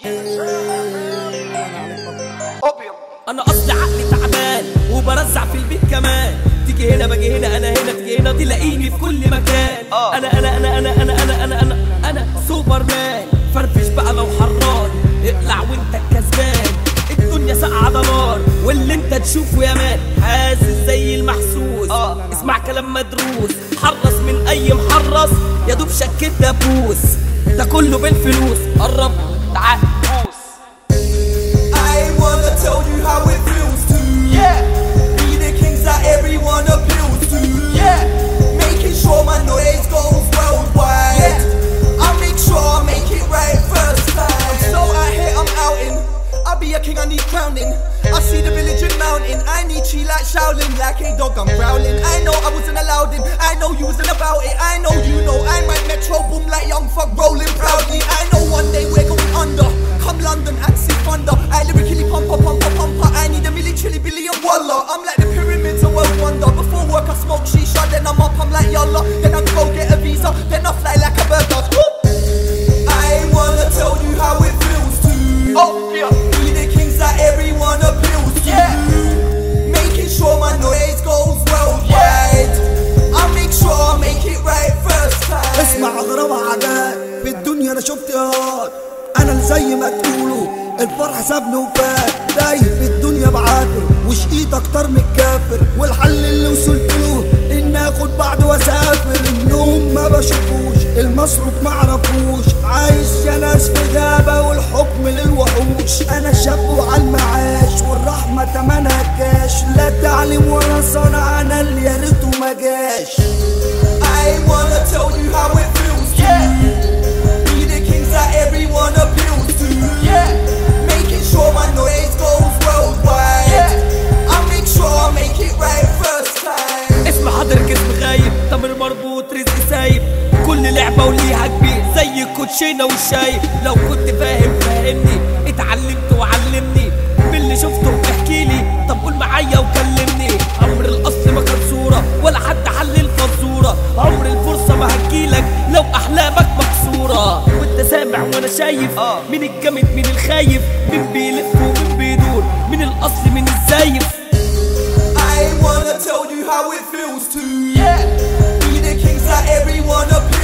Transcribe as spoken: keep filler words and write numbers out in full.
انا اصلي عقلي تعبان وبرزع في البيت كمان. تيجي هنا باجي هنا، انا هنا تيجي هنا، تلاقيني في كل مكان. انا انا انا انا انا انا انا انا انا سوبر مان. فرفش بقى لو حران، اقلع وانت الكسبان. الدنيا ساقعة دمار واللي انت تشوفه يا مان. حاسس زي المحسوس، اسمع كلام مدروس. حرص من اي محرص، يا دوب شكيت دبوس. ده كله بالفلوس، قرب تعال بوس. I wanna tell you how it feels to yeah. be the kings that everyone appeals to. Yeah. Making sure my noise goes worldwide. Yeah. I make sure I make it right first time. I'm so out here, I'm outing. I'll be a king, I need crowning. I see the village in mountain. I need chi like Shaolin. Like a dog, I'm growling. I know I wasn't allowed in. I know you wasn't about it. I know you know I might metro boom like young fuck rolling proudly. I know one day we're going under. Come London and see thunder. I lyrically pumper, pumper, pumper. I need a military billion wallah. I'm like the pyramids, a world wonder. Before work I smoke shisha, then I'm up, I'm like yallah. Then I go get a visa, then I fly like a burger. I wanna tell you how it feels to oh, yeah. be the kings that everyone appeals to. Yeah. Making sure my noise goes worldwide. Yeah. I make sure I make it right first time. اسمع اغرب عجائب في الدنيا انا شفت ياض. انا اللي زي ما تقولوا الفرح سابني وفات. تايه في الدنيا بعافر وشقيت اكتر من الكافر. والحل اللي وصلت له ان اخد بعض واسافر. النوم ما بشوفوش، المصروف ما عرفوش. عايش يا ناس في غابة والحكم للوحوش. انا شاب وعلى المعاش والرحمة تمنها كاش. لا تعليم ولا صنع، انا اللي يا ريته ما جاش. I wanna tell you how it feels to yeah. be the kings that everyone appeals to. Yeah. Making sure my noise goes worldwide. Yeah. I make sure I make it right first time. اسم حاضر جسم غايب، تمر مربوط رزق سايب. كل لعبة وليها كبير زي الكوتشينة والشايب. لو كنت فاهم فهمني، اتعلمت وعلمني باللي شفته بتحكيلي. طب قول معايا وكلمني. عمر الأصل ما كان صورة ولا حد حل الفزورة. عمر الفرصة ما هتجيلك لو أحلامك مكسورة. وانت سامع وانا شايف مين الجامد مين الخايف، مين بيلف ومين بيدور، مين الأصل مين الزايف. I wanna tell you how it feels to yeah. be the kings that everyone appeals to.